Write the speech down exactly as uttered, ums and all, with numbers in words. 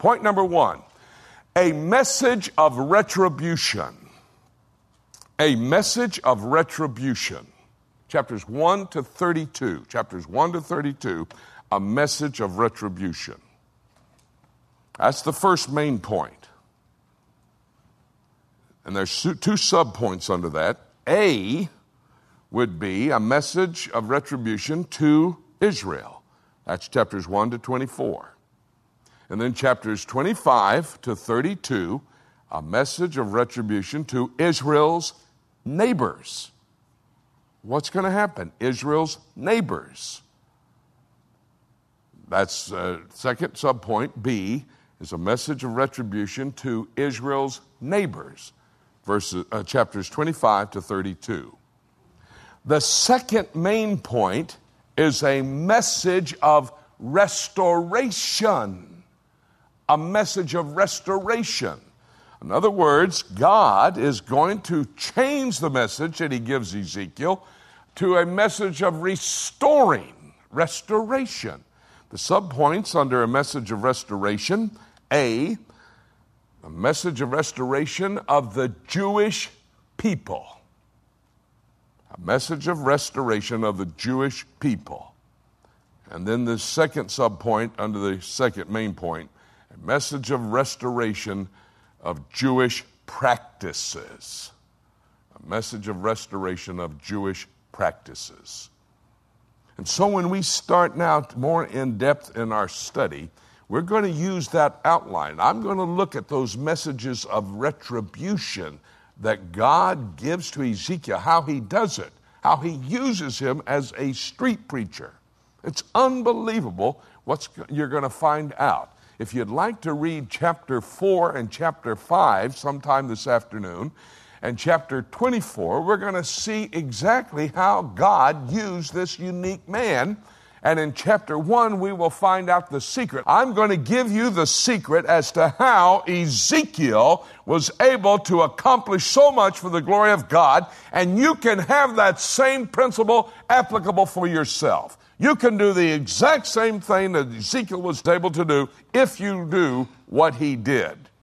Point number one, a message of retribution. A message of retribution. Chapters one to thirty-two. Chapters one to thirty-two, a message of retribution. That's the first main point. And there's two subpoints under that. A would be a message of retribution to Israel. That's chapters one to twenty-four. And then chapters twenty-five to thirty-two, a message of retribution to Israel's neighbors. What's going to happen? Israel's neighbors. That's uh, second subpoint, B, is a message of retribution to Israel's neighbors. Verses, uh, chapters twenty-five to thirty-two. The second main point is a message of restoration. A message of restoration. In other words, God is going to change the message that he gives Ezekiel to a message of restoring, restoration. The subpoints under a message of restoration, A, a message of restoration of the Jewish people. A message of restoration of the Jewish people. And then the second subpoint under the second main point, a message of restoration of Jewish practices. A message of restoration of Jewish practices. And so when we start now more in depth in our study, we're going to use that outline. I'm going to look at those messages of retribution that God gives to Ezekiel, how he does it, how he uses him as a street preacher. It's unbelievable what you're going to find out. If you'd like to read chapter four and chapter five sometime this afternoon, and chapter twenty-four, we're going to see exactly how God used this unique man. And in chapter one, we will find out the secret. I'm going to give you the secret as to how Ezekiel was able to accomplish so much for the glory of God, and you can have that same principle applicable for yourself. You can do the exact same thing that Ezekiel was able to do if you do what he did.